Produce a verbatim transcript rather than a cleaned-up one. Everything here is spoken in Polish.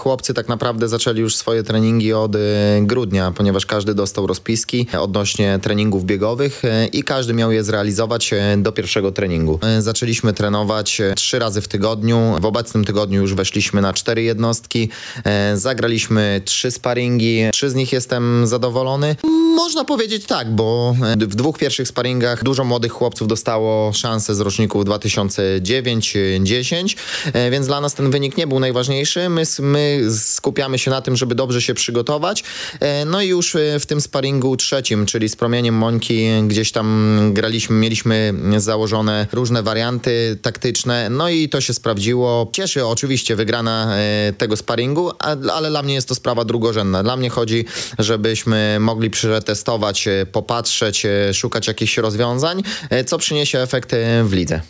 Chłopcy tak naprawdę zaczęli już swoje treningi od grudnia, ponieważ każdy dostał rozpiski odnośnie treningów biegowych i każdy miał je zrealizować do pierwszego treningu. Zaczęliśmy trenować trzy razy w tygodniu. W obecnym tygodniu już weszliśmy na cztery jednostki. Zagraliśmy trzy sparingi. Trzy z nich jestem zadowolony. Można powiedzieć tak, bo w dwóch pierwszych sparingach dużo młodych chłopców dostało szansę z roczników dwa tysiące dziewięć dziesięć, więc dla nas ten wynik nie był najważniejszy. My, my skupiamy się na tym, żeby dobrze się przygotować. No i już w tym sparingu trzecim, czyli z Promieniem Mońki, gdzieś tam graliśmy, mieliśmy założone różne warianty taktyczne, no i to się sprawdziło. Cieszy oczywiście wygrana tego sparingu, ale dla mnie jest to sprawa drugorzędna. Dla mnie chodzi, żebyśmy mogli przetestować, popatrzeć, szukać jakichś rozwiązań, co przyniesie efekty w lidze.